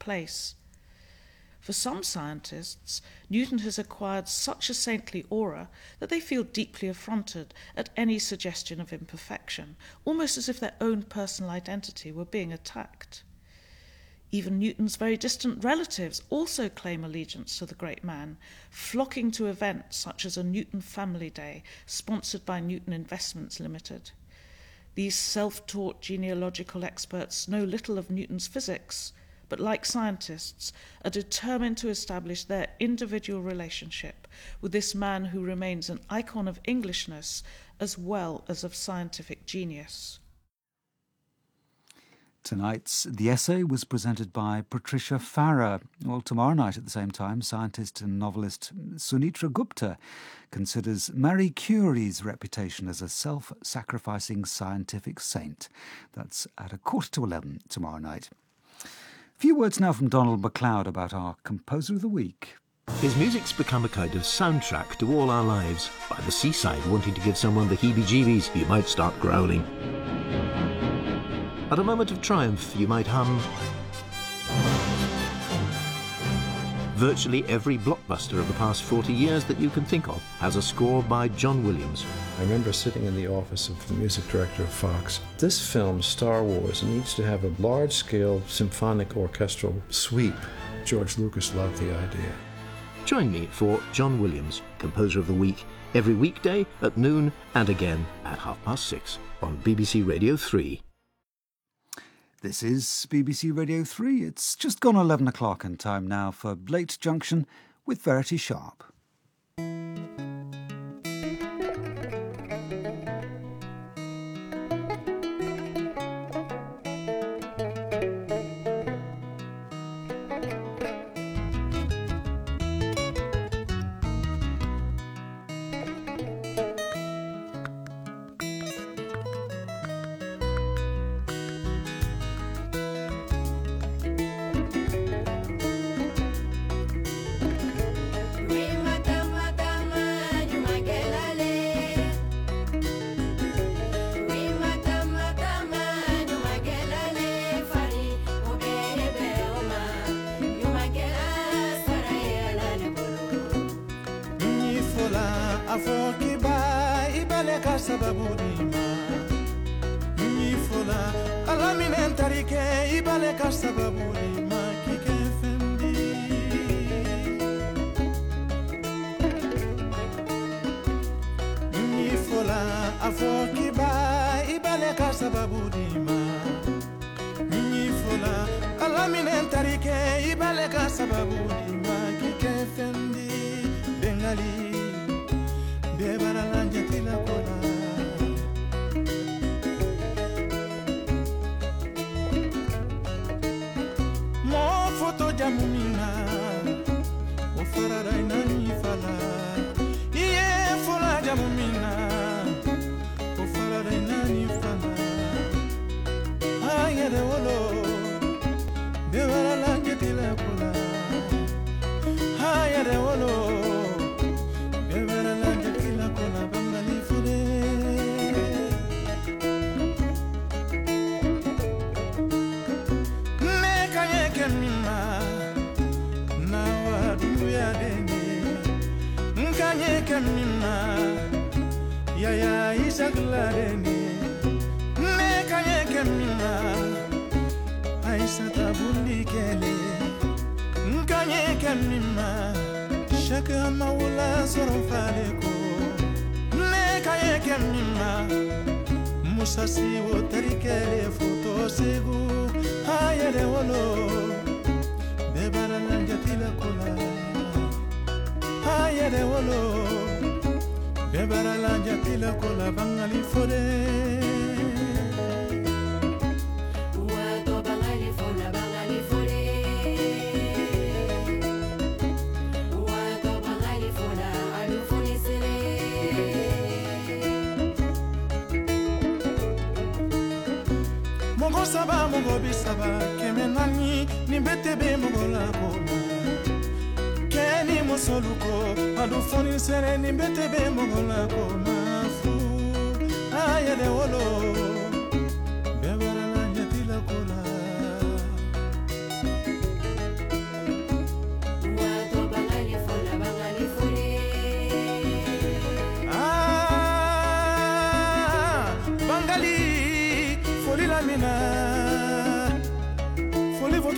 place. For some scientists, Newton has acquired such a saintly aura that they feel deeply affronted at any suggestion of imperfection, almost as if their own personal identity were being attacked. Even Newton's very distant relatives also claim allegiance to the great man, flocking to events such as a Newton Family Day, sponsored by Newton Investments Limited. These self-taught genealogical experts know little of Newton's physics, but like scientists, are determined to establish their individual relationship with this man who remains an icon of Englishness as well as of scientific genius. Tonight's The Essay was presented by Patricia Farah. Well, tomorrow night at the same time, scientist and novelist Sunitra Gupta considers Marie Curie's reputation as a self-sacrificing scientific saint. That's at 11:15 tomorrow night. A few words now from Donald MacLeod about our Composer of the Week. His music's become a kind of soundtrack to all our lives. By the seaside, wanting to give someone the heebie-jeebies, you might start growling. At a moment of triumph, you might hum. Virtually every blockbuster of the past 40 years that you can think of has a score by John Williams. I remember sitting in the office of the music director of Fox. This film, Star Wars, needs to have a large-scale symphonic orchestral sweep. George Lucas loved the idea. Join me for John Williams, Composer of the Week, every weekday at noon and again at 6:30 on BBC Radio 3. This is BBC Radio 3. It's just gone 11 o'clock and time now for Late Junction with Verity Sharp.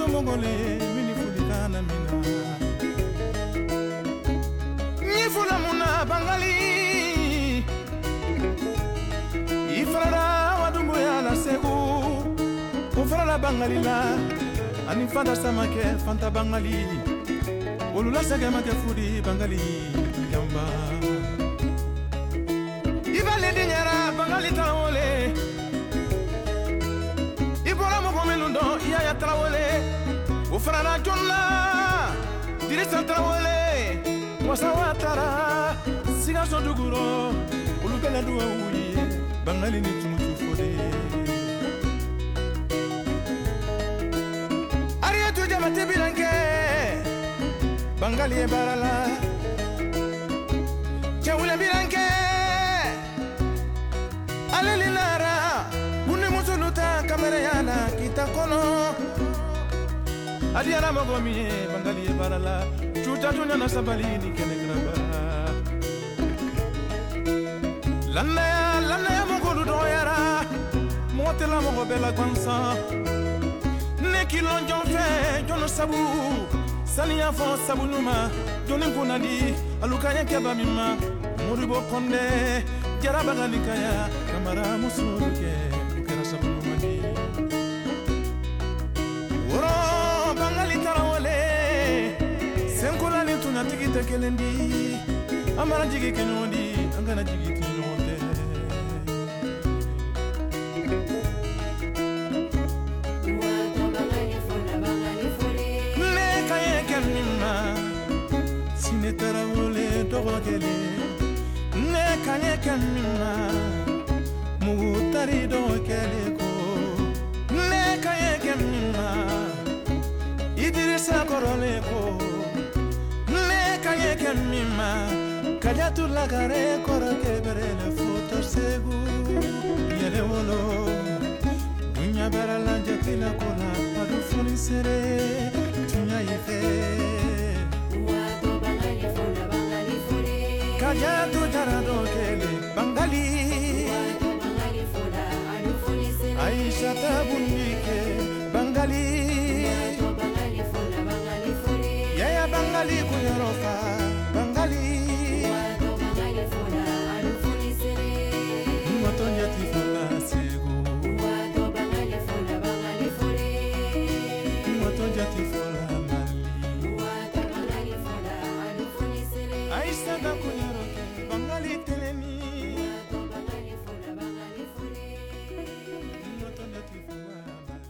mongole mini fulikana mina ni fula muna bangali ifrara wadumbu ya la segu ufrara bangali la ani fanta samake fanta bangali olula sege make fudi bangali jamba ibale dinyara bangali tawole ibora mo melundo ya trawole ufrara jonna dirisa trawole wasawatara siga so duguro ulukela duwa uyi bangali ni tumutu fode ariya tu jamate bilanke bangali e barala chawule bilanke aleli nara bunni musuluta kamera yana kita kono adiana mogomi bangali e barala chuta tunya na sabalini kene graba lanna ya mongolu doyara motela mongo bela kwansa ne kilon jonfe jono sabu saniya fo sabu numa jonin kunadi alukanya keba mimma moribo konde jaraba ganikaya kamara musuke kera sabu numa di woro bangali tarawale senkula ni tunatiki tekelendi amara jigi kenodi angana jigi tinonde ne kaye kemima sine tarawole dogele ne kaye kemima mugutari dogele ko ne kaye kemima Idrissa korole ko ne kaye kemima Kajatu la gare koroke berele foto segu yele wolo dunya berala jatina kola padu funi sere dunya ife bangali fule Kajatu jarado kele bangali fula adu funi sere Aisha tabunike bangali fule yaya bangali kunyarofa bangali Motonya tifula segu Motonya tifula mali Aisha da kunyaroke bangali teleni Motonya tifula mali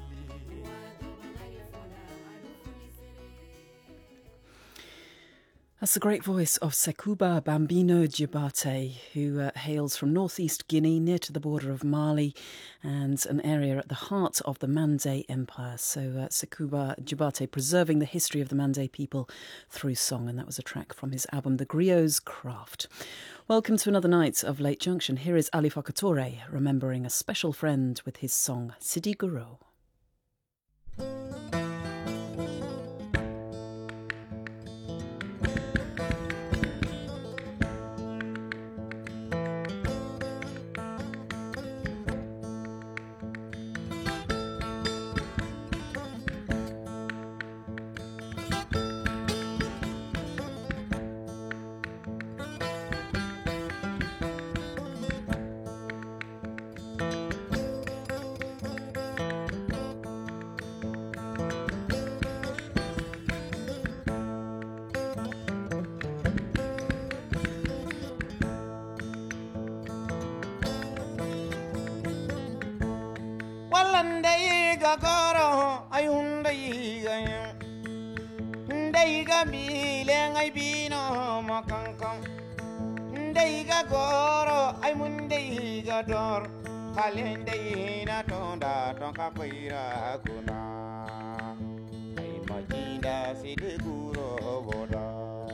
That's the great voice of Sekouba Bambino Djibate, who hails from northeast Guinea, near to the border of Mali, and an area at the heart of the Mande Empire. So Sekouba Djibate preserving the history of the Mande people through song, and that was a track from his album The Griot's Craft. Welcome to another night of Late Junction. Here is Ali Fakatore remembering a special friend with his song Sidi Guro. Goro ayundai gayo ndai ga bileng ay bino makankam ndai ga goro ay mundai ga dor kalendai na tonda tonka koira kuna ay majinda sidi guro goda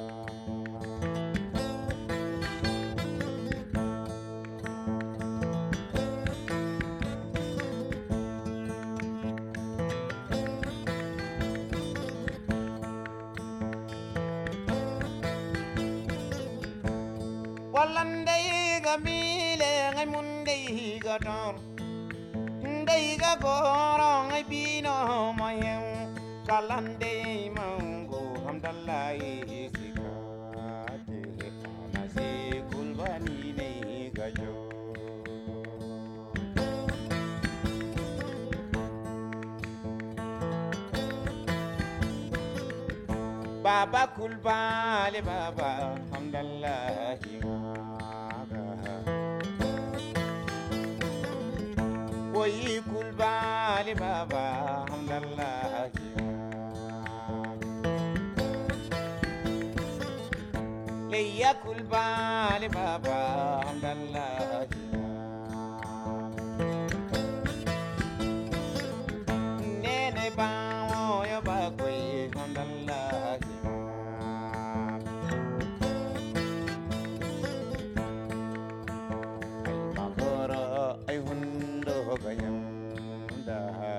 Walandai ga bile ngai mundai ga dor ndai ga goro ngai bino mayem walande mango hamdallahi sikate anase kulbani ne gajo Baba kulbali baba hamdallahi maga Oyi kulbali baba hamdallahi Leya kulbali baba hamdallahi Nene bawo yo bakwe hamdallahi Ay hundo gayanda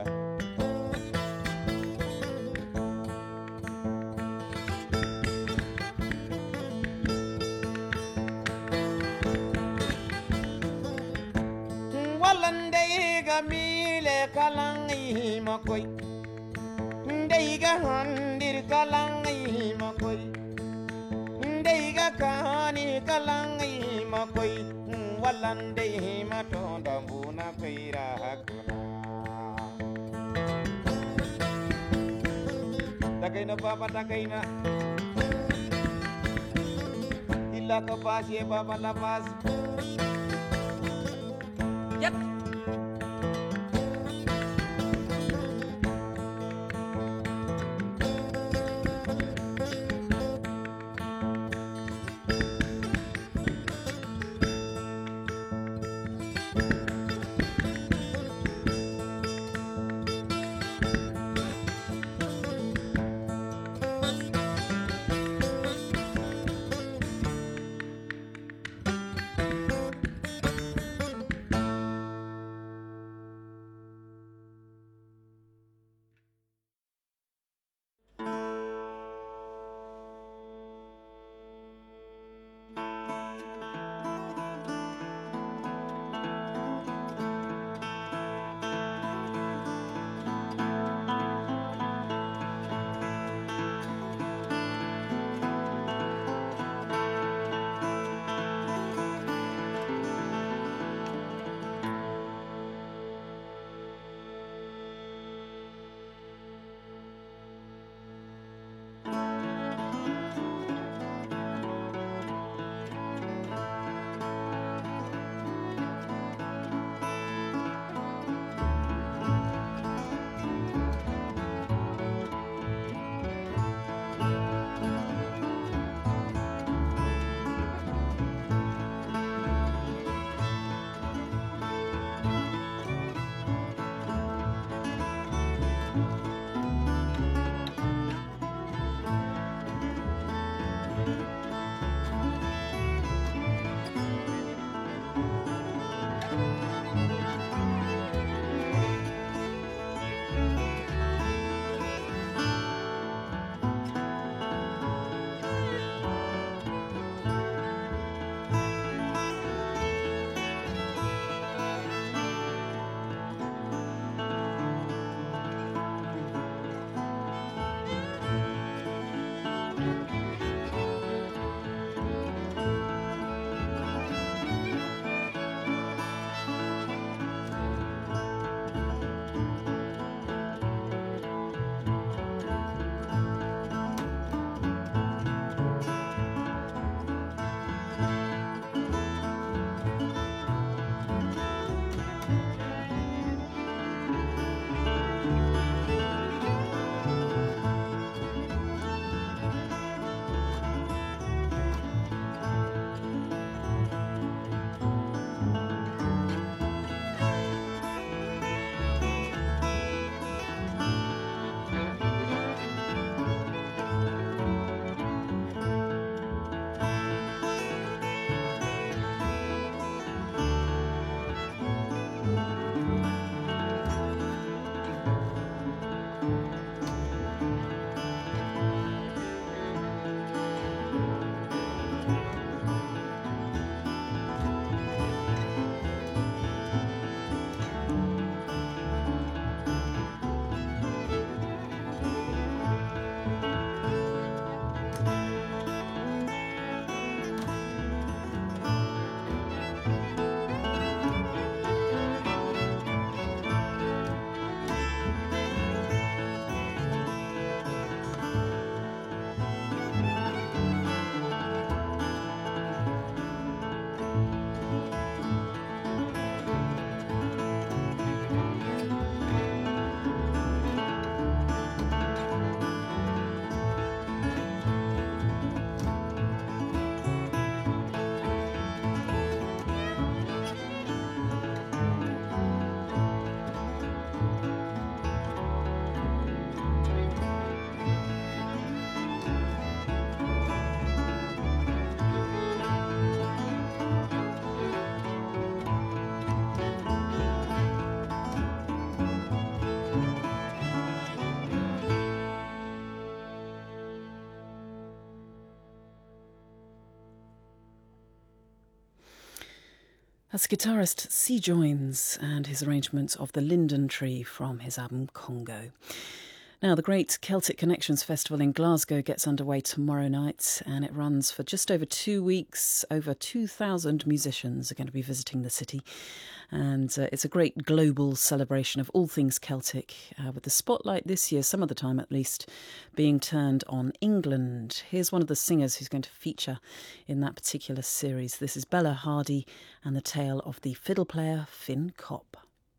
Walande gamile kalangi makoy Ndeiga handir kalangi makoy Ndeiga kani kalangi makoy Walande matonda mbuna kweira hakuna Dagaina baba dagaina Illa kapasi baba lapas Yep. That's guitarist C. Joins and his arrangement of The Linden Tree from his album Congo. Now, the Great Celtic Connections Festival in Glasgow gets underway tomorrow night, and it runs for just over 2 weeks. Over 2,000 musicians are going to be visiting the city, and it's a great global celebration of all things Celtic, with the spotlight this year, some of the time at least, being turned on England. Here's one of the singers who's going to feature in that particular series. This is Bella Hardy and the tale of the fiddle player Finn Kopp.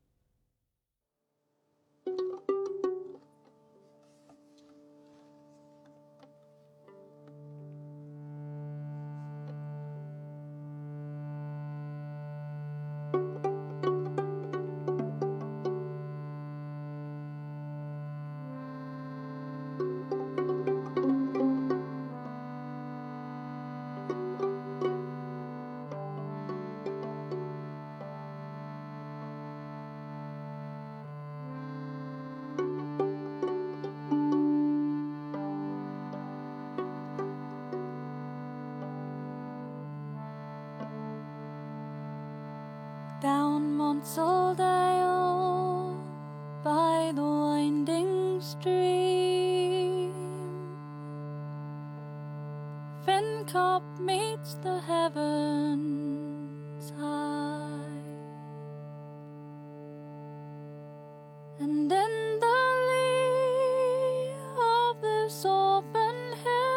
Down Montsoldale by the winding stream, Finn Kopp meets the heavens high, and in the lee of this orphan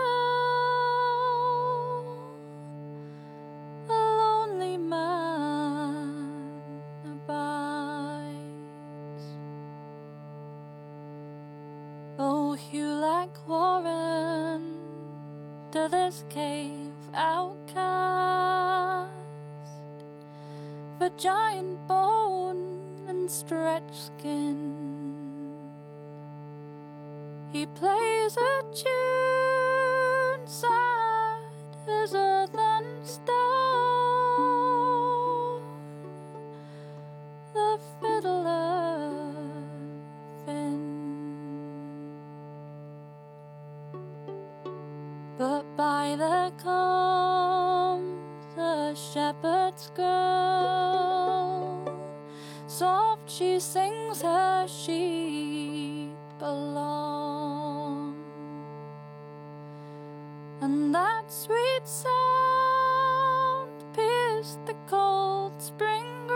hill, a lonely man abides. Oh, Hughlac Warren, to this cave outcast, for giant bone and stretched skin, he plays a tune sad as earth and stone, the fiddler Finn. But by there comes a shepherd's girl, soft she sings her sheep along, and that sweet sound pierced the cold spring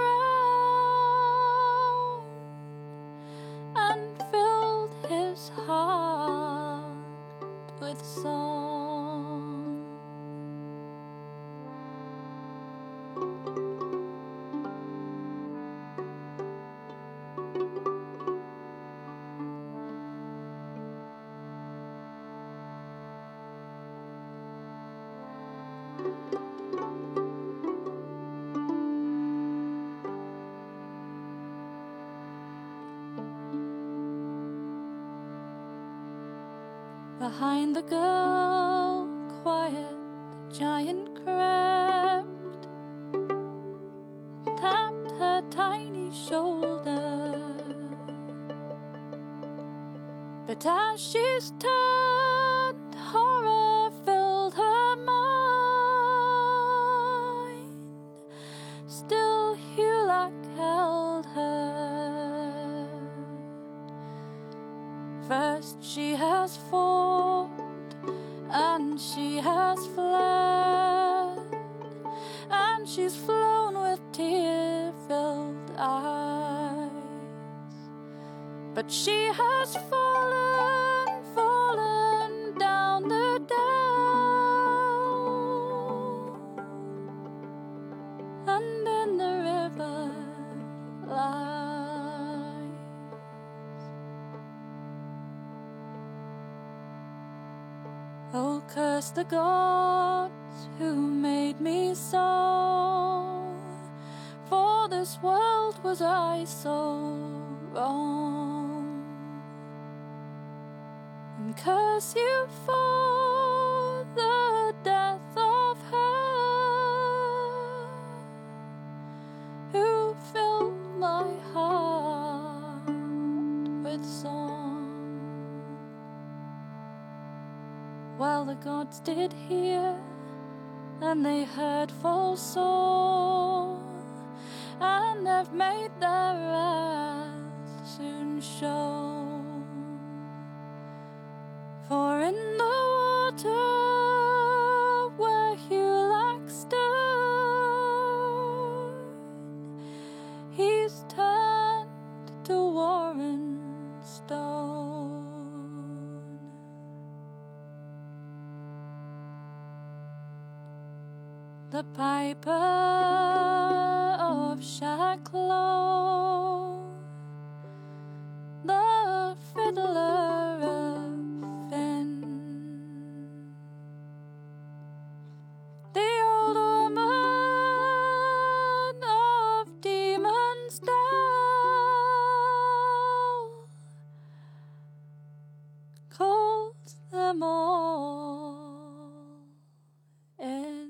ground and filled his heart with song. Behind the girl, quiet, the giant crept, tapped her tiny shoulder. But as she's turned, horror filled her mind. Still Hughlac held her. First she has fought, and she has fled, and she's flown with tear-filled eyes. But she has fallen, fallen down the dell, and in the river lies. Oh, curse the gods who made me so, for this world was I so wrong. And curse you for the death of her who filled my heart with song. Well, the gods did hear, and they heard full sore and they've made their wrath soon shown. For in the water where Hugh stood, he's turned to Warren Stone. The piper of Shacklow, the fiddler of Finn, the old woman of Demon's Dell calls them all in.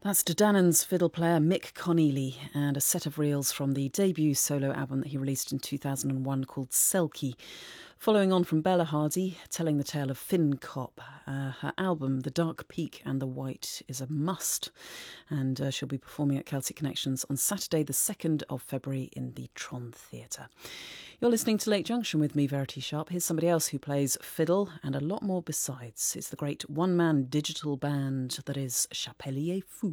That's Danan's fiddle player Mick Conneely, and a set of reels from the debut solo album that he released in 2001 called Selkie. Following on from Bella Hardy, telling the tale of Finn Cop. Her album, The Dark Peak and the White, is a must, and she'll be performing at Celtic Connections on Saturday the 2nd of February in the Tron Theatre. You're listening to Late Junction with me, Verity Sharp. Here's somebody else who plays fiddle and a lot more besides. It's the great one-man digital band that is Chapelier Fou.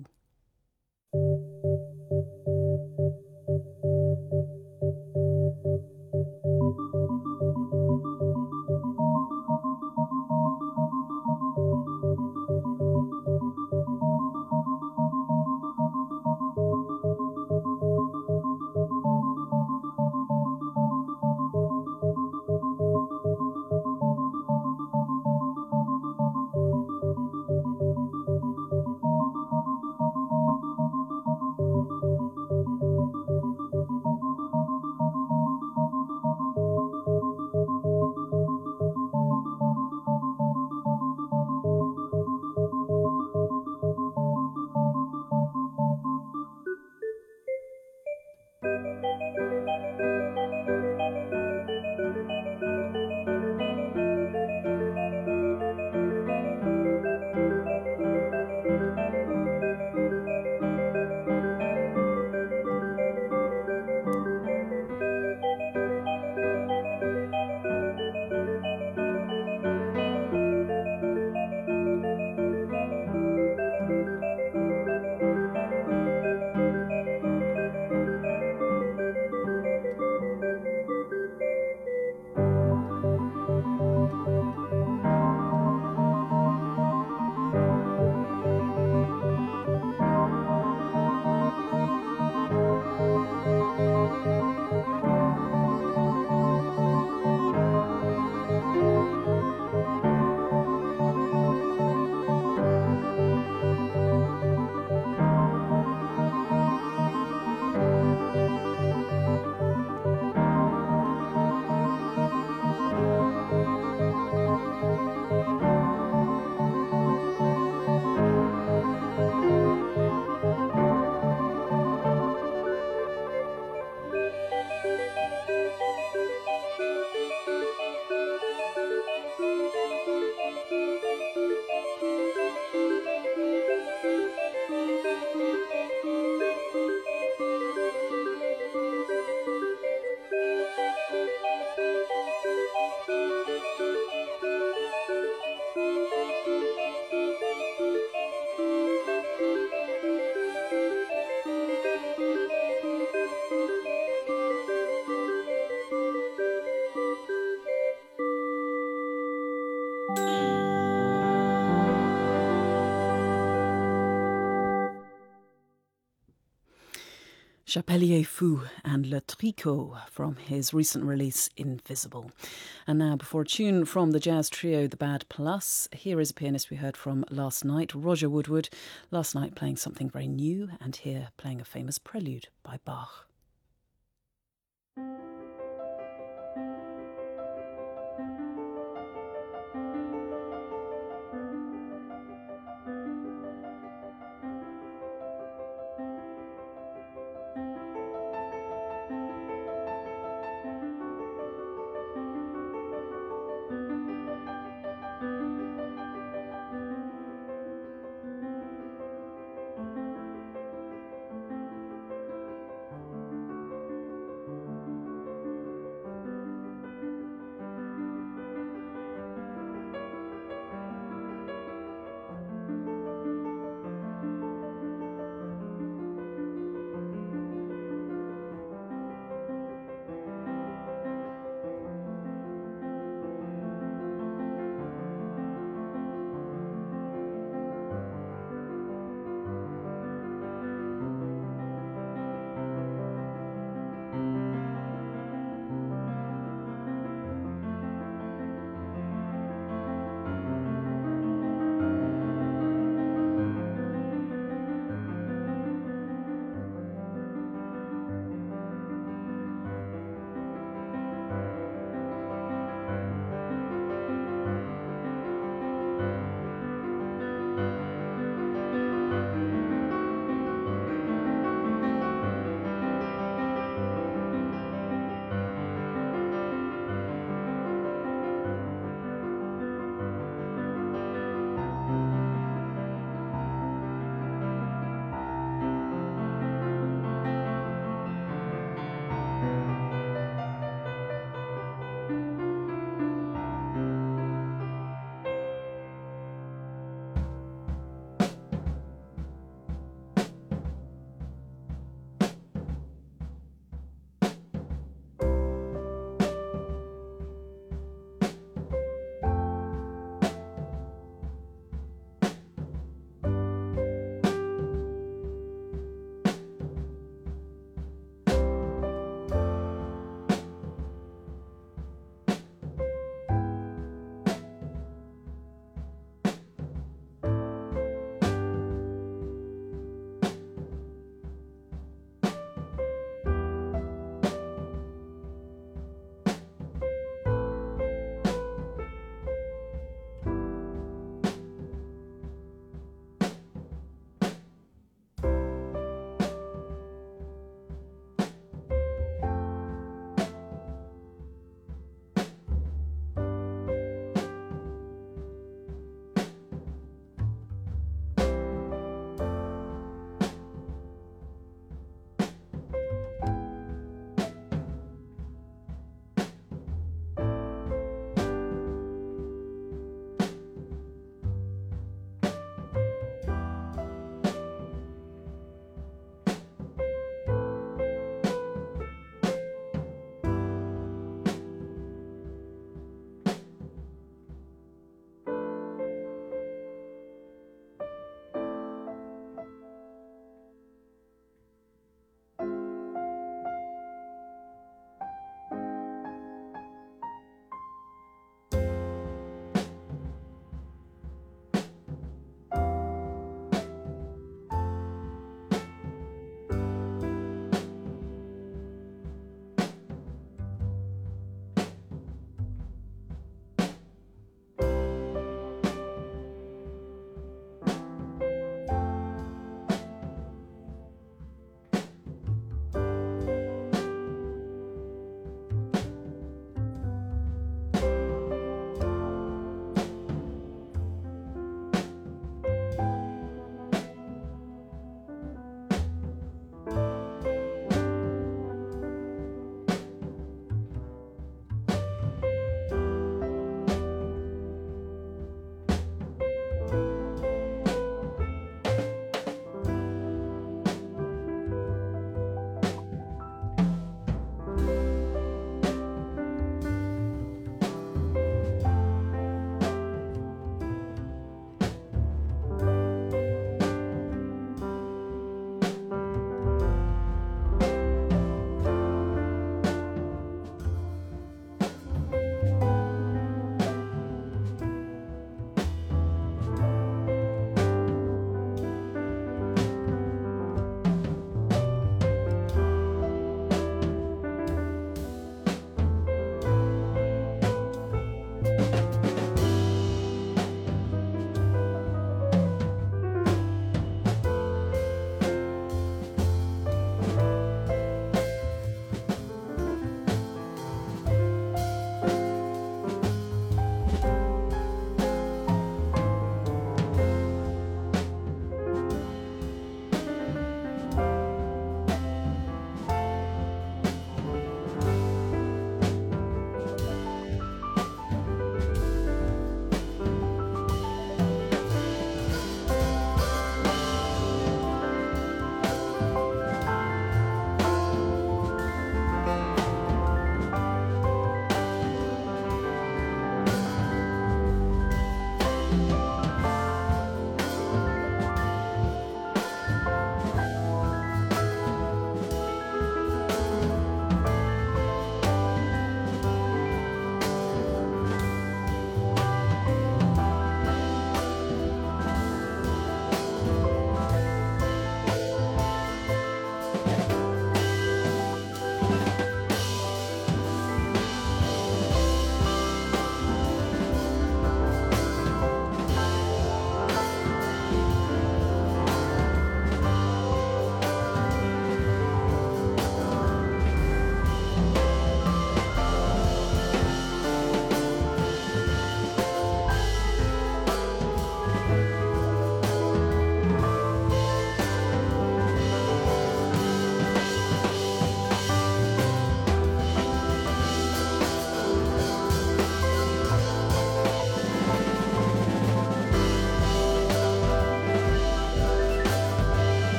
Chapelier Fou and Le Tricot from his recent release Invisible. And now, before a tune from the jazz trio The Bad Plus, here is a pianist we heard from last night, Roger Woodward, last night playing something very new, and here playing a famous prelude by Bach.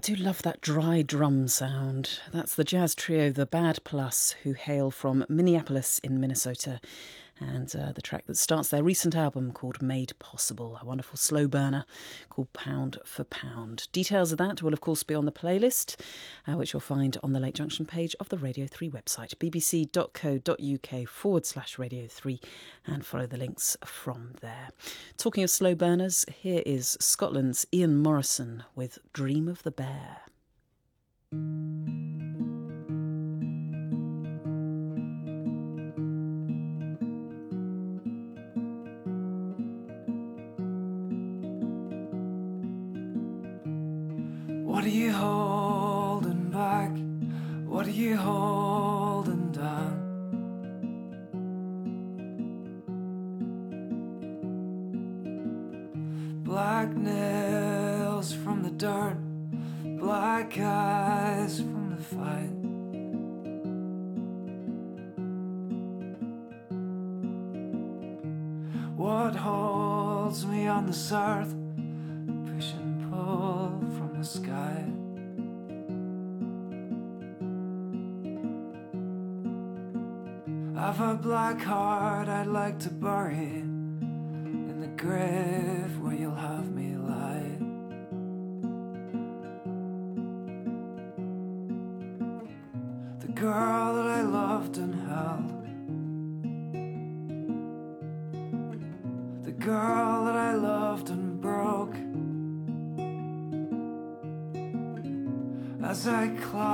do love that dry drum sound. That's the jazz trio The Bad Plus, who hail from Minneapolis in Minnesota. And the track that starts their recent album called Made Possible, a wonderful slow burner called Pound for Pound. Details of that will, of course, be on the playlist, which you'll find on the Late Junction page of the Radio 3 website, bbc.co.uk/Radio 3, and follow the links from there. Talking of slow burners, here is Scotland's Ian Morrison with Dream of the Bear. What are you holding back? What are you holding down? Black nails from the dirt, black eyes from the fight. What holds me on this earth? Push and pull from the sky. I've a black heart I'd like to bury in the grave where you'll have me lie. The girl that I loved and held, the girl that I loved and broke. As I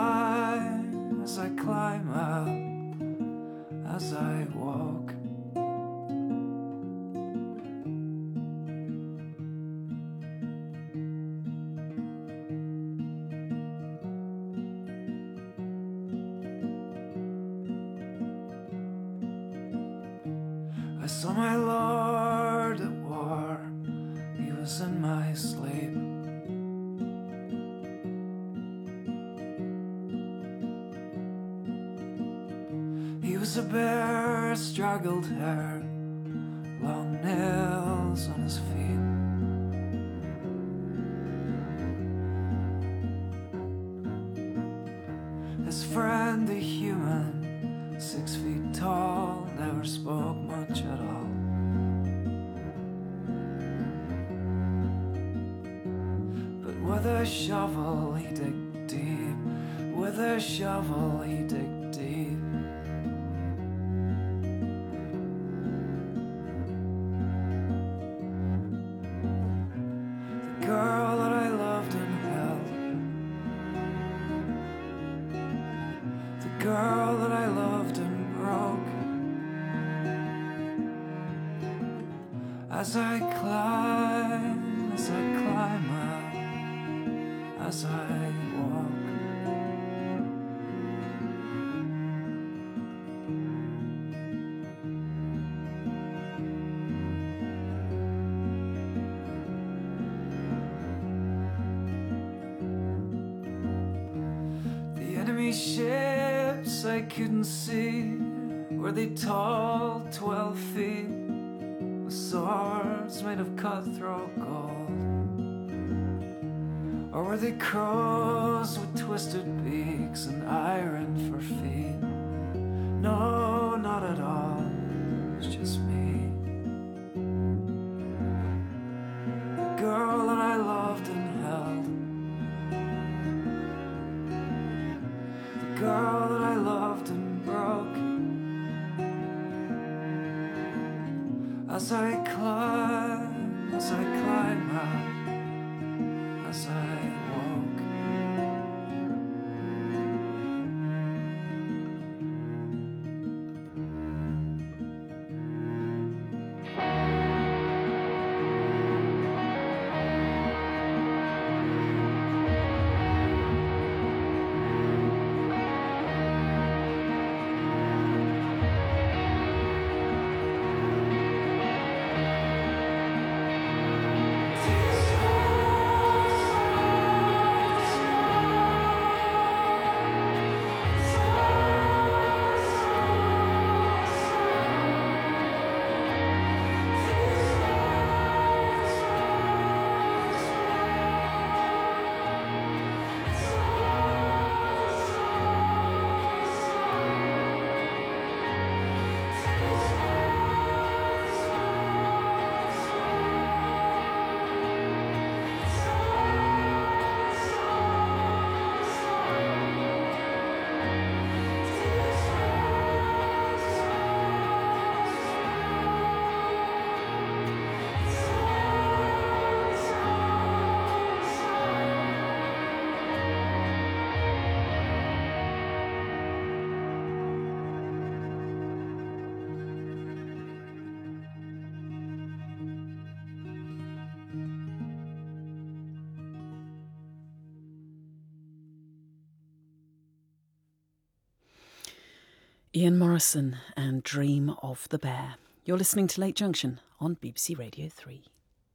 climb out, as I walk. I saw my Lord at war, he was in my sleep. He was a bear, straggled hair, long nails on his feet. His friend, the human, 6 feet tall, never spoke much at all. But with a shovel he digged deep, with a shovel he digged deep. The girl that I loved and held, the girl that I loved and broke. As I climb out, as I walk. The enemy ships I couldn't see, were they tall, 12 feet, with swords made of cutthroat gold? Or were they crows with twisted beaks and iron for feet? No, not at all, it was just me. The girl that I loved and held, the girl that I loved and broke. As I climb out, as I walk. Ian Morrison and Dream of the Bear. You're listening to Late Junction on BBC Radio 3.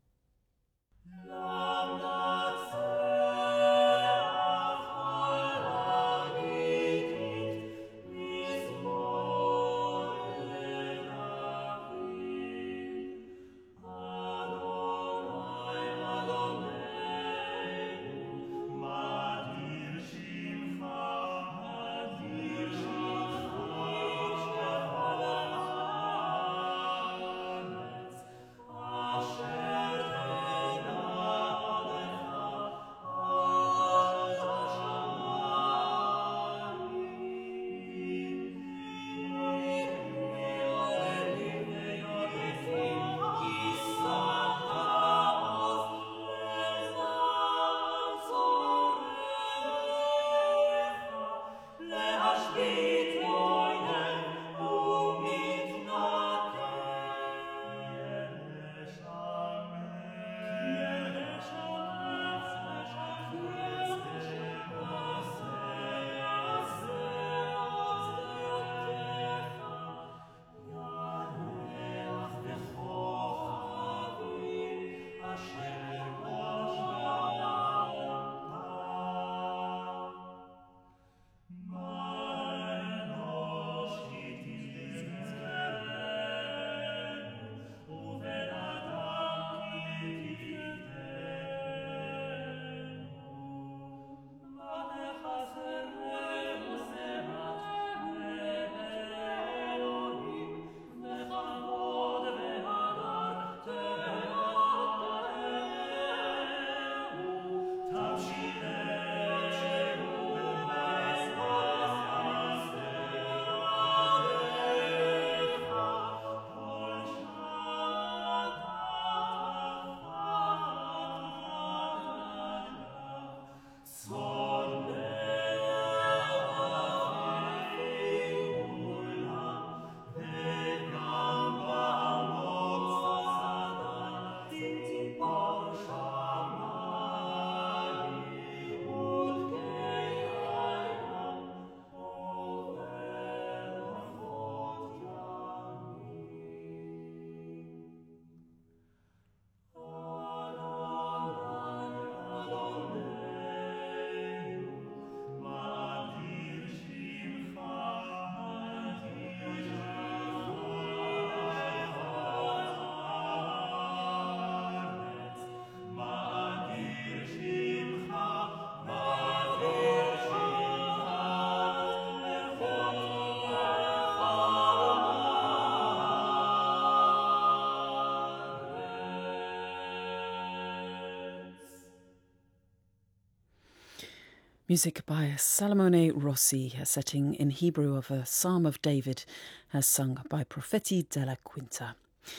Music by Salomone Rossi, a setting in Hebrew of a Psalm of David, as sung by Profeti della Quinta.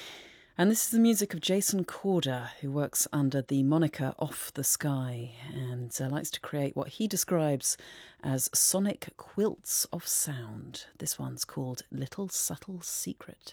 And this is the music of Jason Corder, who works under the moniker Off the Sky and likes to create what he describes as sonic quilts of sound. This one's called Little Subtle Secret.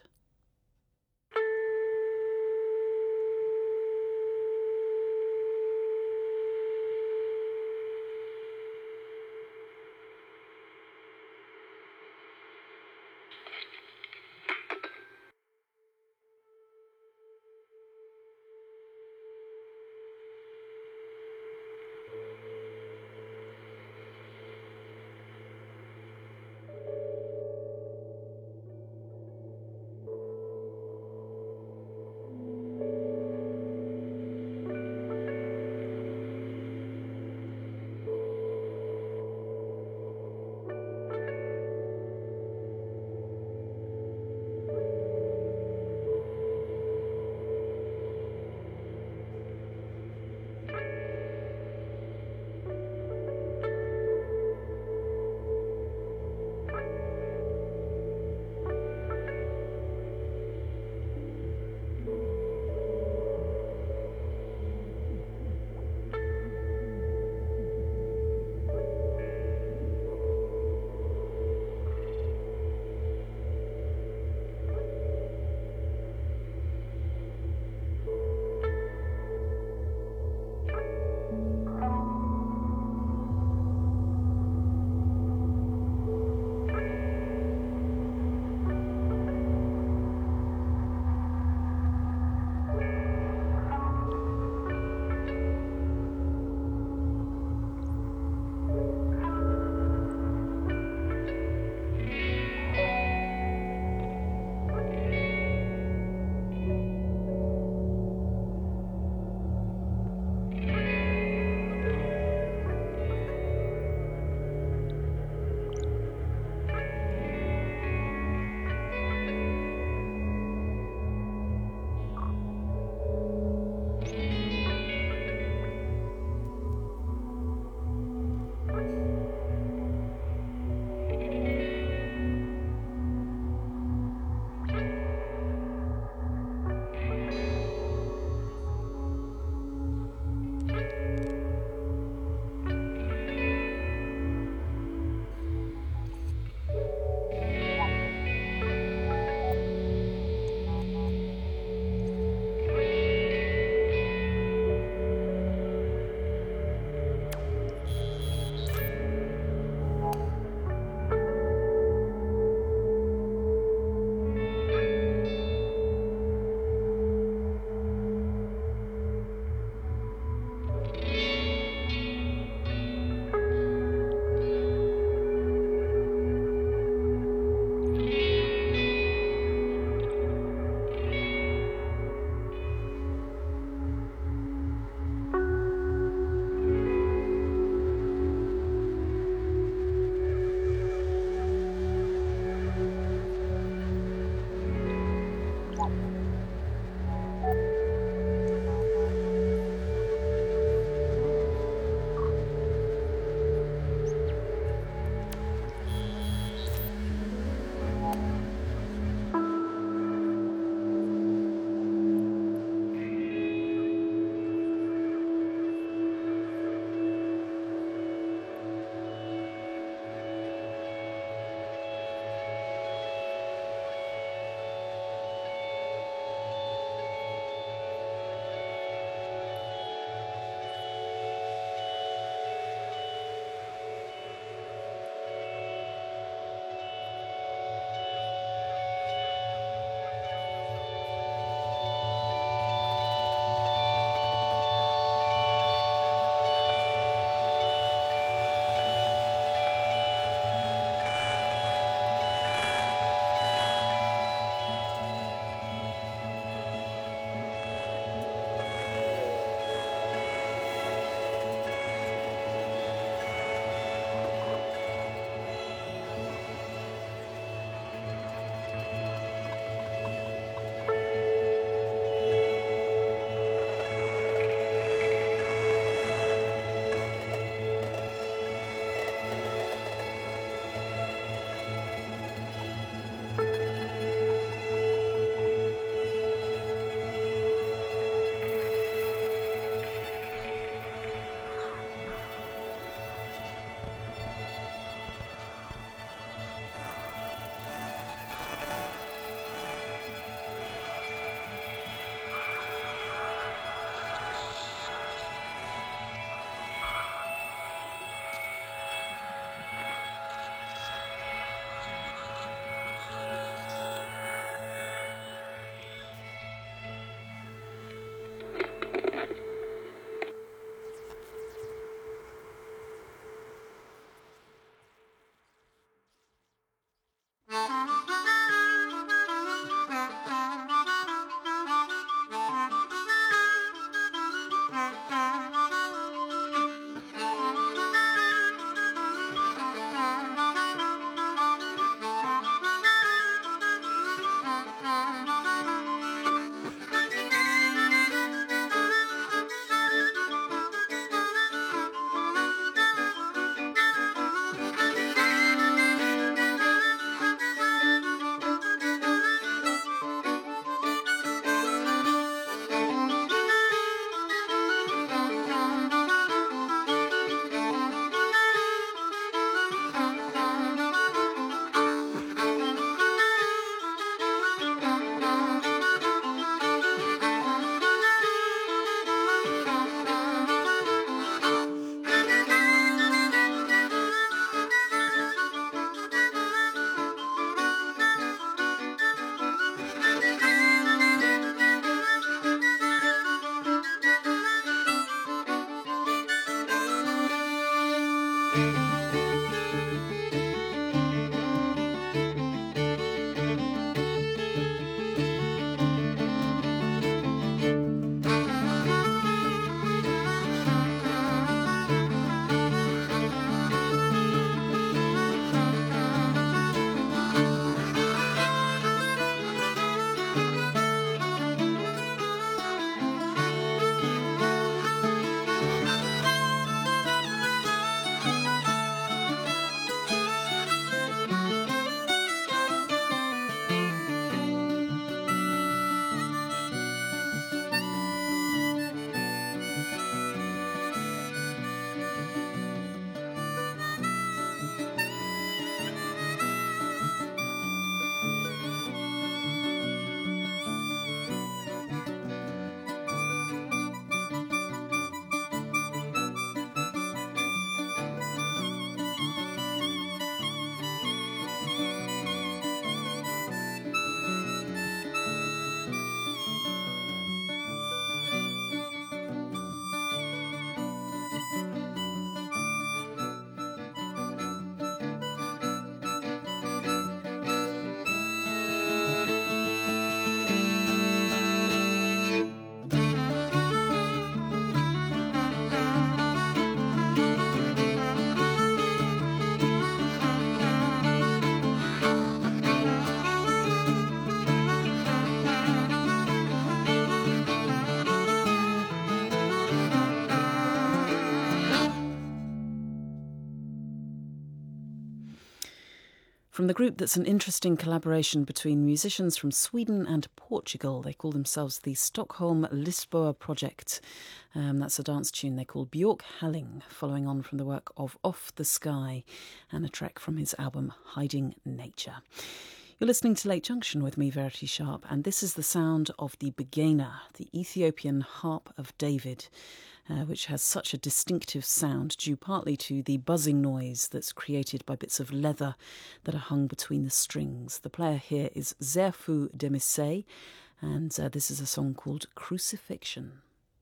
from the group that's an interesting collaboration between musicians from Sweden and Portugal. They call themselves the Stockholm Lisboa Project. That's a dance tune they call Björk Halling, following on from the work of Off the Sky and a track from his album Hiding Nature. You're listening to Late Junction with me, Verity Sharp, and this is the sound of the Begena, the Ethiopian harp of David, which has such a distinctive sound due partly to the buzzing noise that's created by bits of leather that are hung between the strings. The player here is Zerfu Demisei, and this is a song called Crucifixion.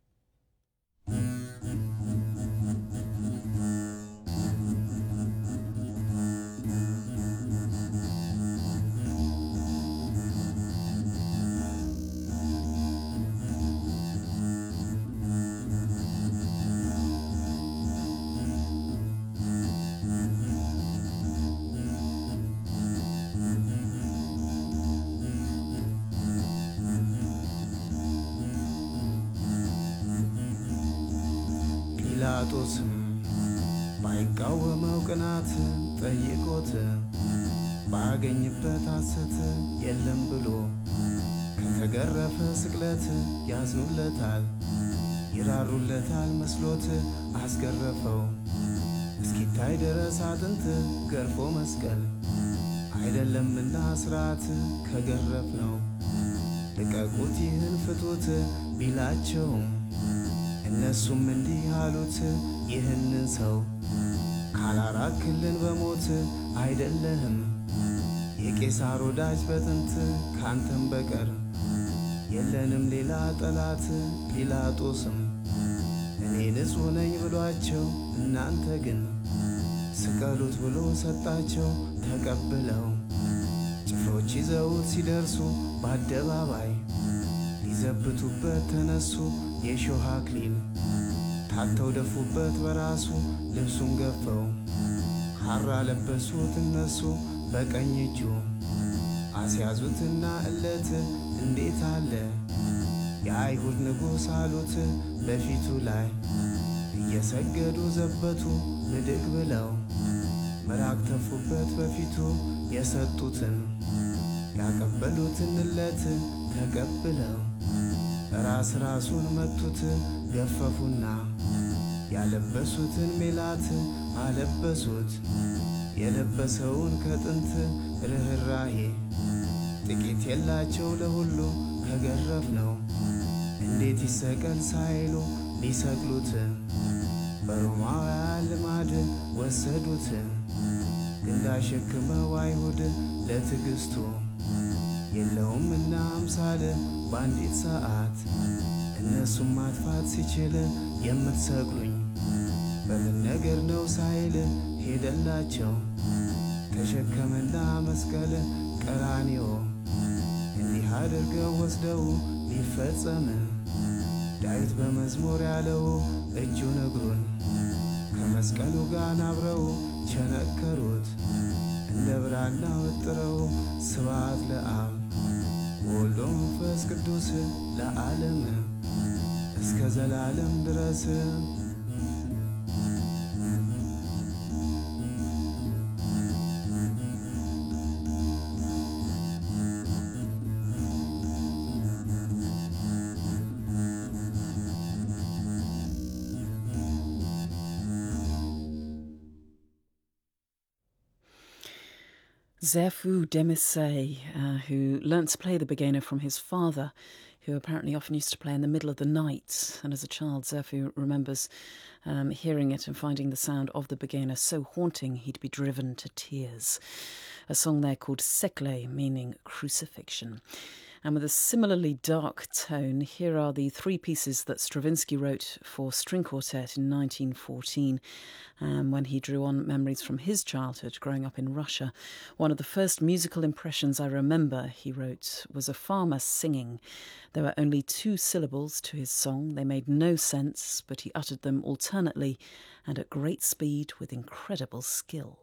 ጲላጦስም ባይቃወመው ቅናት ጠይቆት ባገኝበት ሐሰት የለም ብሎ ከተገረፈ ስቅለት ያዝኑለታል ይራሩለታል መስሎት አስገረፈው እስኪታይ ድረስ አጥንት ገርፎ መስቀል አይደለምና ስርዓት ከገረፍ ነው ልቀቁት ይህን ፍቱት ቢላቸውም እነሱም እንዲህ አሉት ይህንን ሰው ካላራክልን በሞት አይደለህም የቄሳር ወዳጅ በጥንት ካንተም በቀር የለንም ሌላ ጠላት ጲላጦስም እኔ ንጹሕ ነኝ ብሏቸው እናንተ ግን ስቀሉት ብሎ ሰጣቸው ተቀብለው ጭፍሮች ይዘውት ሲደርሱ በአደባባይ ሊዘብቱበት ተነሱ የሾህ አክሊል ታተው ደፉበት በራሱ ልብሱን ገፈው ሐራ ለበሱት እነሱ በቀኝ እጁ አስያዙትና እለት እንዴት አለ የአይሁድ ንጉሥ አሉት በፊቱ ላይ እየሰገዱ ዘበቱ ብድግ ብለው መራቅ ተፉበት በፊቱ የሰጡትን ያቀበሉትን እለት ተቀብለው ራስ ራሱን መቱት ገፈፉና ያለበሱትን ሜላት አለበሱት የለበሰውን ከጥንት ርኅራሄ ጥቂት የላቸው ለሁሉ ከገረፍ ነው እንዴት ይሰቀል ሳይሉ ሊሰቅሉት በሮማውያን ልማድ ወሰዱት እንዳሸክመው አይሁድ ለትዕግስቱ የለውምና አምሳል በአንዲት ሰዓት እነሱም ማጥፋት ሲችል የምትሰቅሉኝ በምን ነገር ነው ሳይል ሄደላቸው ተሸከመና መስቀል ቀራንዮ እንዲህ አድርገው ወስደው ሊፈጸም ዳዊት በመዝሙር ያለው እጁን እግሩን ከመስቀሉ ጋር አብረው ቸነከሩት እንደ ብራና ወጥረው ስብሐት ለአብ ወወልድ ወመንፈስ ቅዱስ ለዓለም እስከ ዘላለም ድረስ Zerfu Demisei, who learnt to play the Begena from his father, who apparently often used to play in the middle of the night. And as a child, Zerfu remembers hearing it and finding the sound of the Begena so haunting he'd be driven to tears. A song there called Sekle, meaning crucifixion. And with a similarly dark tone, here are the three pieces that Stravinsky wrote for string quartet in 1914, when he drew on memories from his childhood growing up in Russia. One of the first musical impressions I remember, he wrote, was a farmer singing. There were only 2 syllables to his song. They made no sense, but he uttered them alternately and at great speed with incredible skill.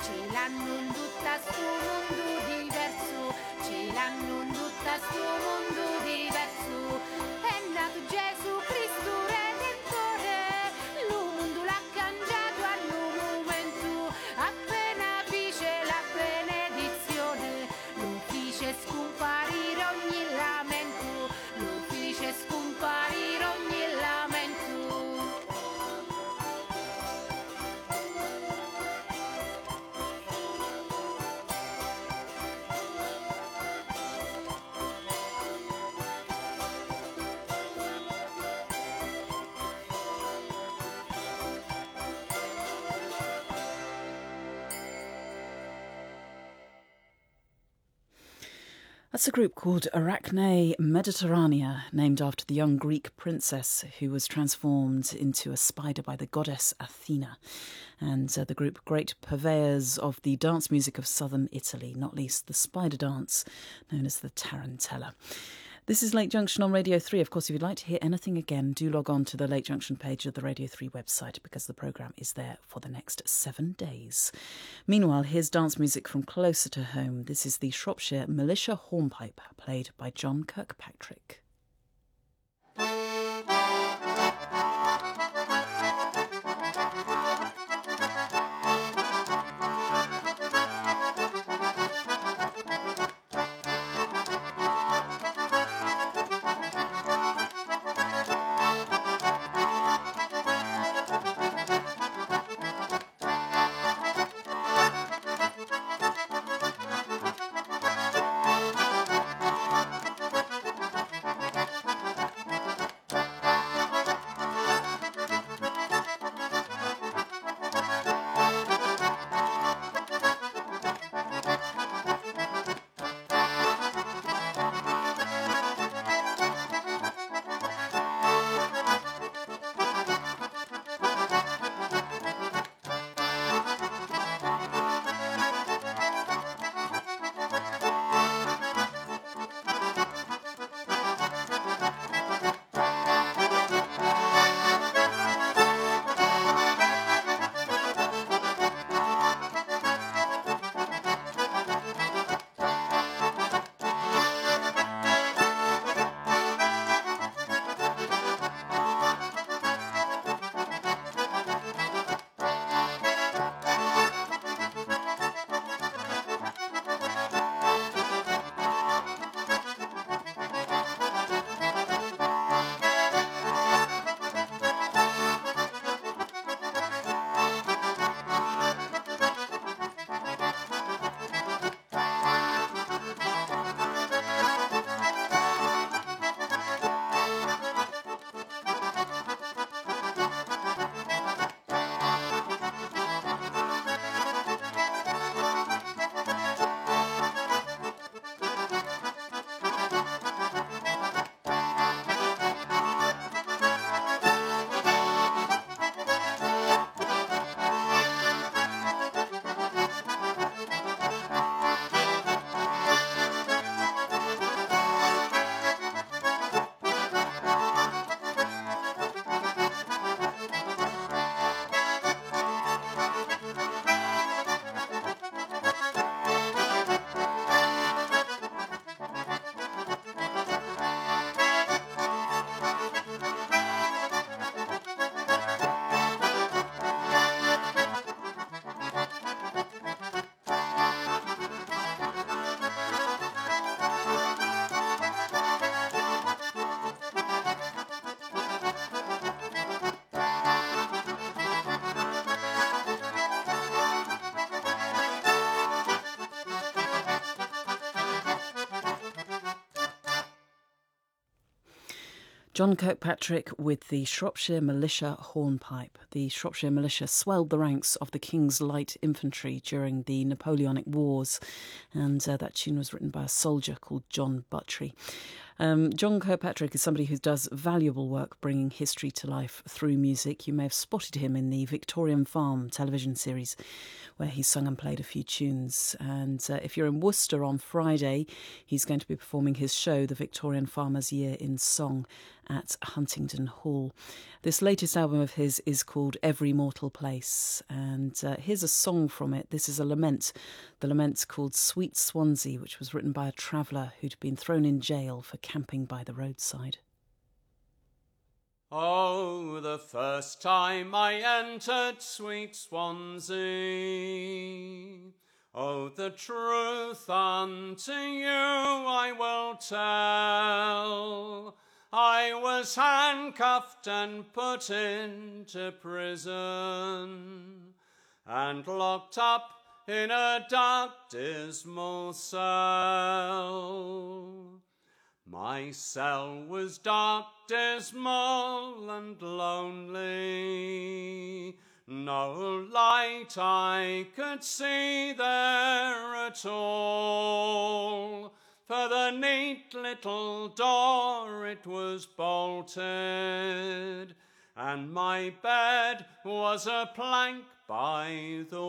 ce l'hanno tutta sto mondo diverso, ce l'hanno tutta sto mondo diverso. È nato Gesù Cristo Redentore, lo mondo l'ha cangiato al momento, appena fece la benedizione, lo fece scomparire ogni lamento, lo fece scomparire ogni lamento. That's a group called Arachne Mediterranea, named after the young Greek princess who was transformed into a spider by the goddess Athena. And the group, great purveyors of the dance music of southern Italy, not least the spider dance, known as the tarantella. This is Lake Junction on Radio 3. Of course, if you'd like to hear anything again, do log on to the Lake Junction page of the Radio 3 website because the programme is there for the next 7 days. Meanwhile, here's dance music from closer to home. This is the Shropshire Militia Hornpipe, played by John Kirkpatrick. John Kirkpatrick with the Shropshire Militia Hornpipe. The Shropshire Militia swelled the ranks of the King's Light Infantry during the Napoleonic Wars, and that tune was written by a soldier called John Buttrey. John Kirkpatrick is somebody who does valuable work bringing history to life through music. You may have spotted him in the Victorian Farm television series where he sung and played a few tunes. And if you're in Worcester on Friday, he's going to be performing his show, The Victorian Farmer's Year in Song, at Huntingdon Hall. This latest album of his is called Every Mortal Place, and here's a song from it. This is a lament. The lament's called Sweet Swansea, which was written by a traveller who'd been thrown in jail for camping by the roadside. Oh, the first time I entered sweet Swansea, oh, the truth unto you I will tell. I was handcuffed and put into prison and locked up in a dark, dismal cell. My cell was dark, dismal, and lonely. No light I could see there at all. For the neat little door it was bolted, and my bed was a plank by the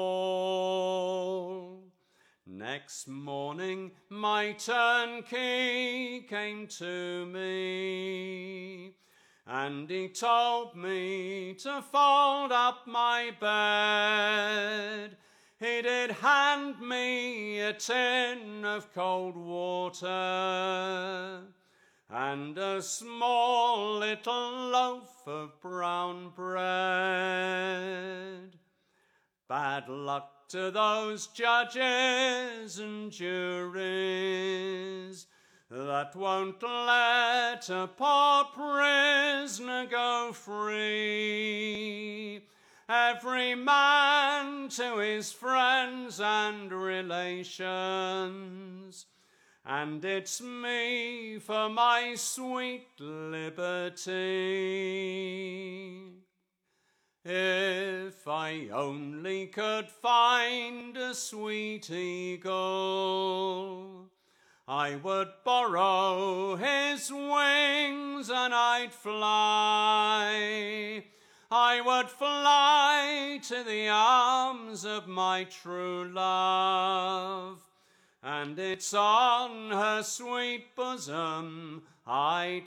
wall. Next morning my turnkey came to me, and he told me to fold up my bed. He did hand me a tin of cold water and a small little loaf of brown bread. Bad luck to those judges and juries that won't let a poor prisoner go free. Every man to his friends and relations, and it's me for my sweet liberty. If I only could find a sweet eagle, I would borrow his wings and I'd fly. I would fly to the arms of my true love, and it's on her sweet bosom I'd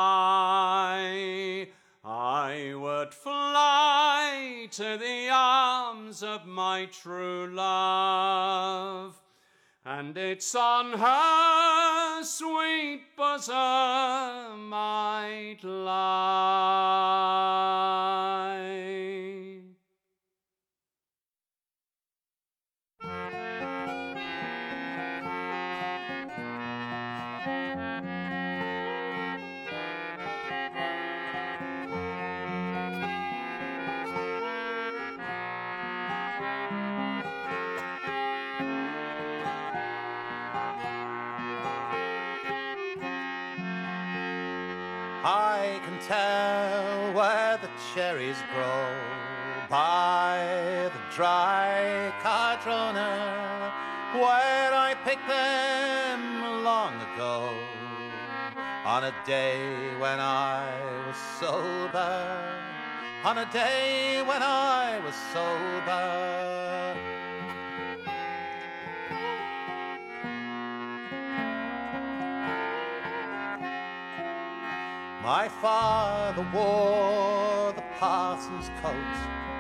lie. I would fly to the arms of my true love, and it's on her sweet bosom I'd lie. I can tell where the cherries grow by the dry Cardrona, where I picked them long ago, on a day when I was sober, on a day when I was sober. My father wore the parson's coat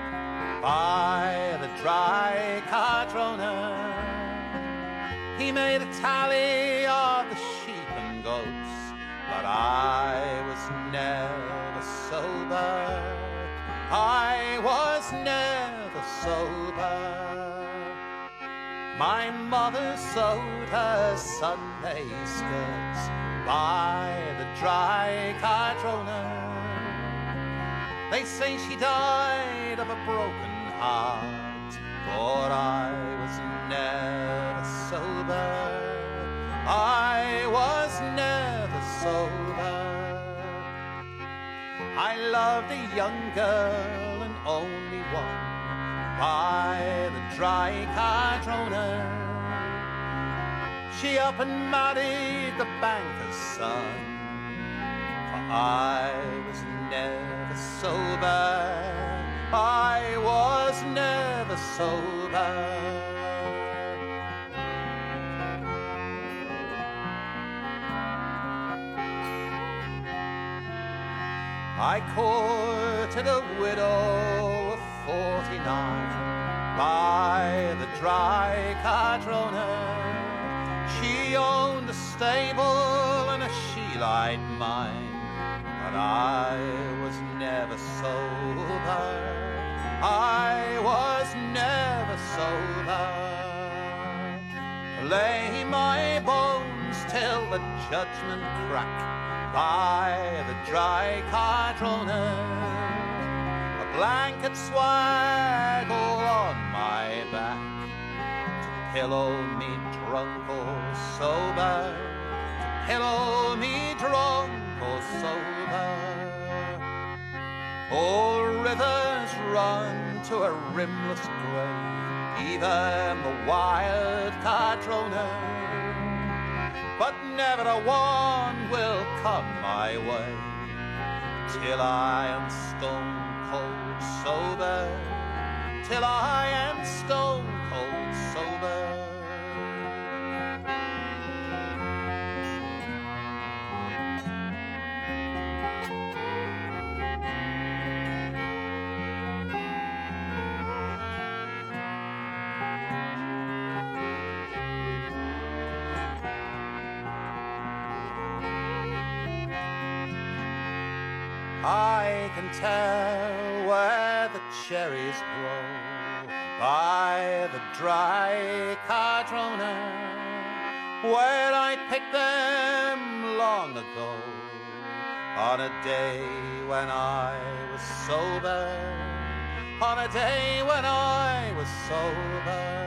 by the dry Cardrona. He made a tally of the sheep and goats, but I was never sober. I was never sober. My mother sewed her Sunday skirts by the dry Cardrona. They say she died of a broken heart, but I was never sober. I was never sober. I loved a young girl and only one by the dry Cardrona. she up and married the banker's son. For I was never sober, I was never sober. I courted a widow of 49 by the dry Cardrona. She owned a stable and a she-light mine, but I was never sober, I was never sober. Lay my bones till the judgment crack by the dry Cardrona, a blanket swaggle on my back to pillow me drunk or sober, to pillow me drunk or sober. All rivers run to a rimless grave, even the wild Cardrona, but never a one will come my way till I am stone cold sober, till I am stone cold sober. I can tell where the cherries grow by the dry Cardrona, where I picked them long ago on a day when I was sober, on a day when I was sober.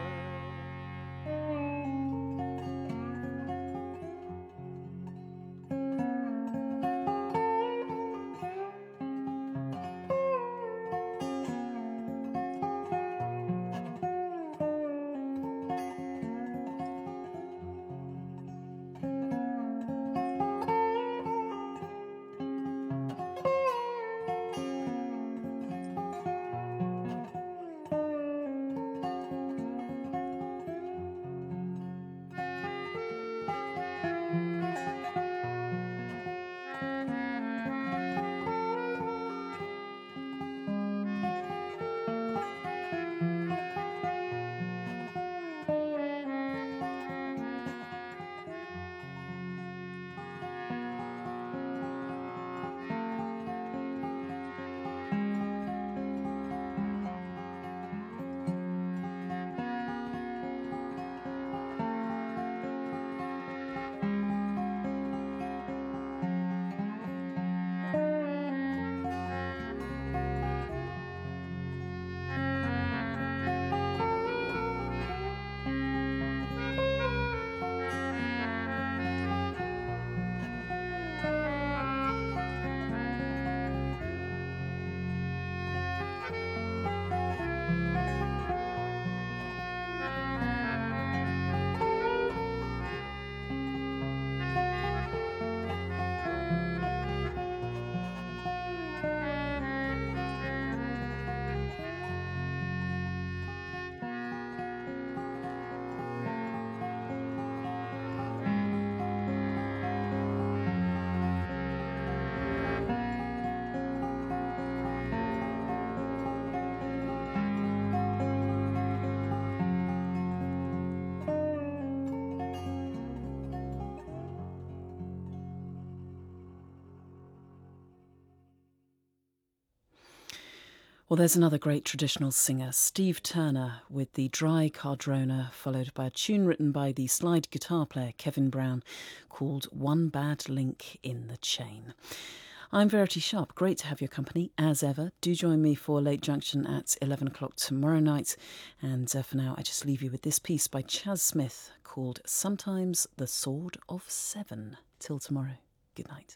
Well, there's another great traditional singer, Steve Turner, with the dry Cardrona, followed by a tune written by the slide guitar player Kevin Brown called One Bad Link in the Chain. I'm Verity Sharp. Great to have your company, as ever. Do join me for Late Junction at 11 o'clock tomorrow night. And for now, I just leave you with this piece by Chas Smith called Sometimes the Sword of Seven. Till tomorrow. Good night.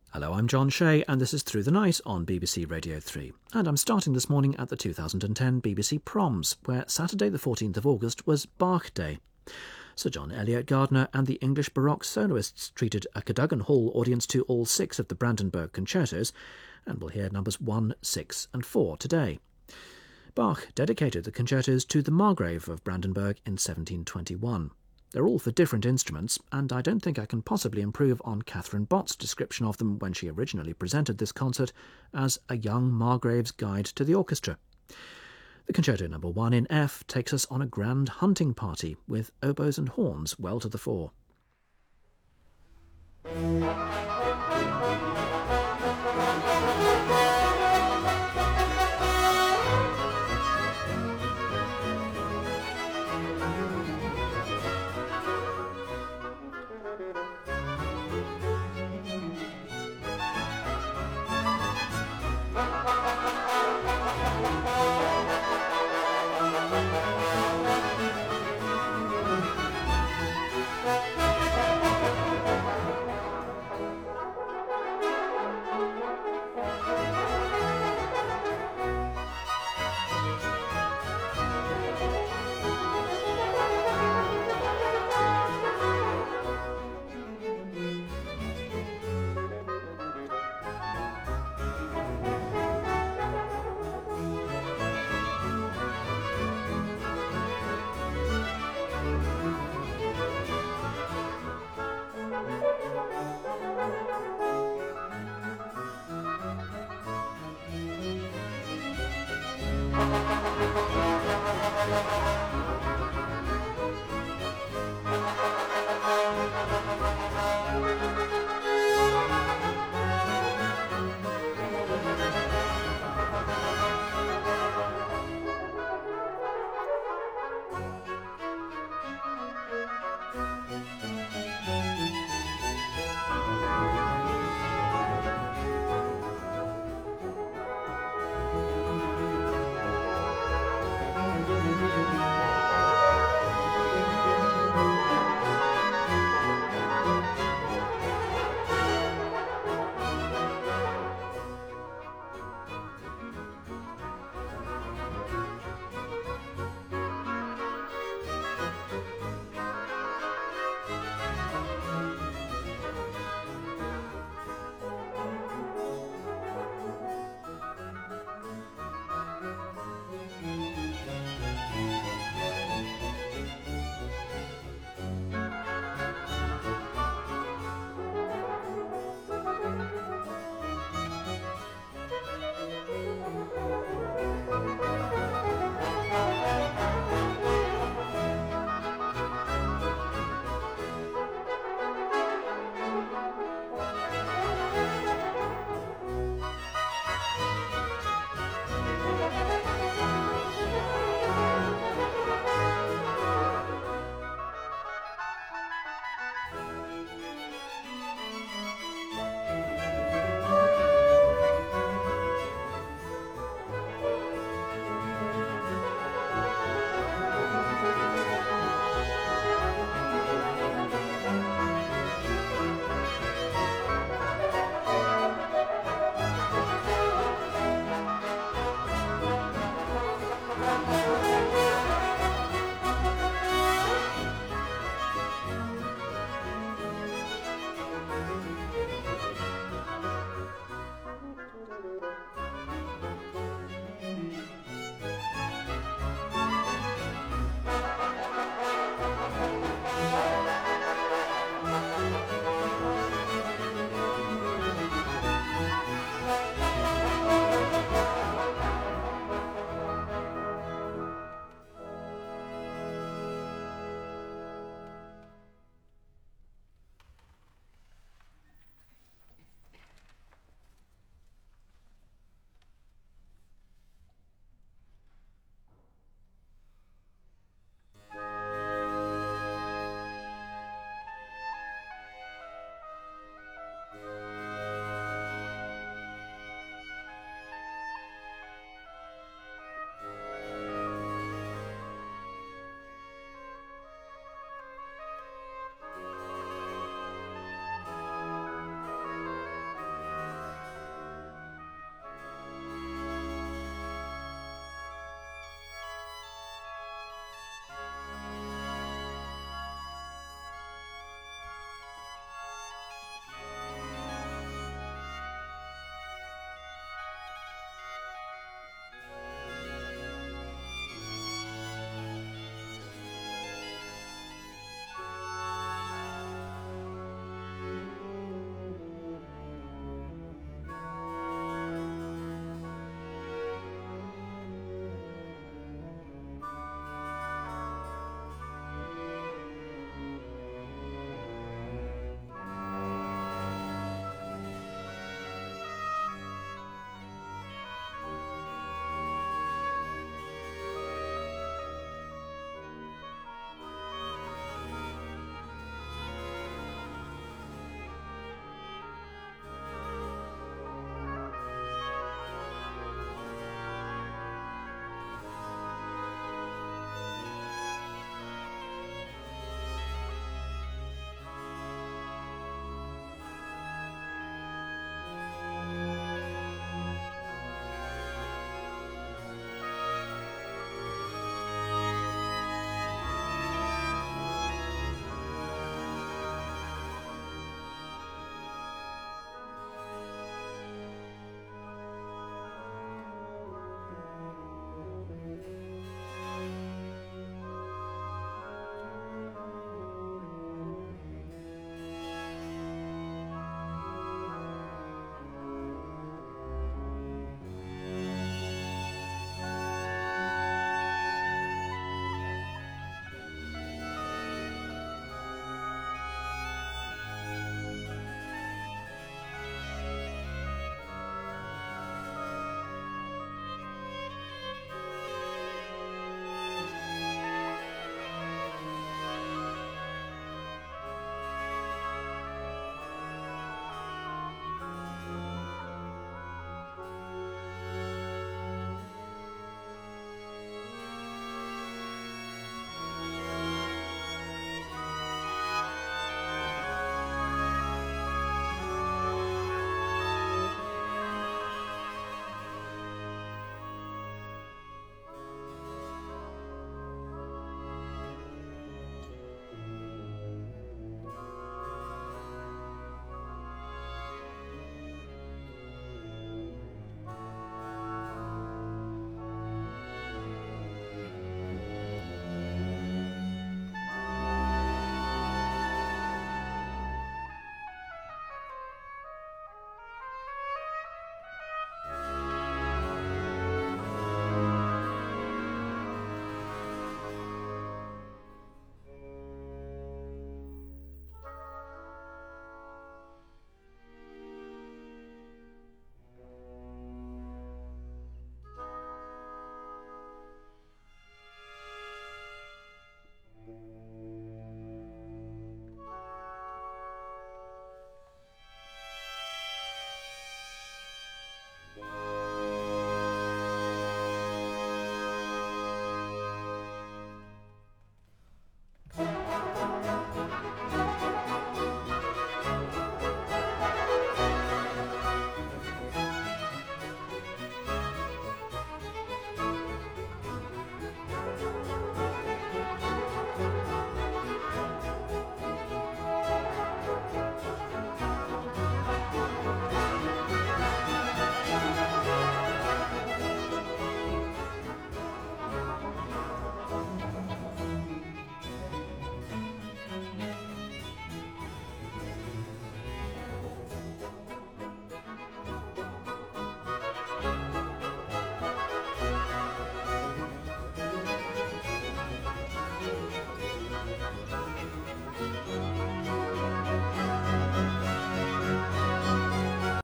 Hello, I'm John Shea, and this is Through the Night on BBC Radio 3. And I'm starting this morning at the 2010 BBC Proms, where Saturday the 14th of August was Bach Day. Sir John Eliot Gardiner and the English Baroque soloists treated a Cadogan Hall audience to all 6 of the Brandenburg concertos, and we'll hear numbers 1, 6 and 4 today. Bach dedicated the concertos to the Margrave of Brandenburg in 1721. They're all for different instruments, and I don't think I can possibly improve on Catherine Bott's description of them when she originally presented this concert as a young Margrave's guide to the orchestra. The Concerto No. 1 in F takes us on a grand hunting party with oboes and horns well to the fore.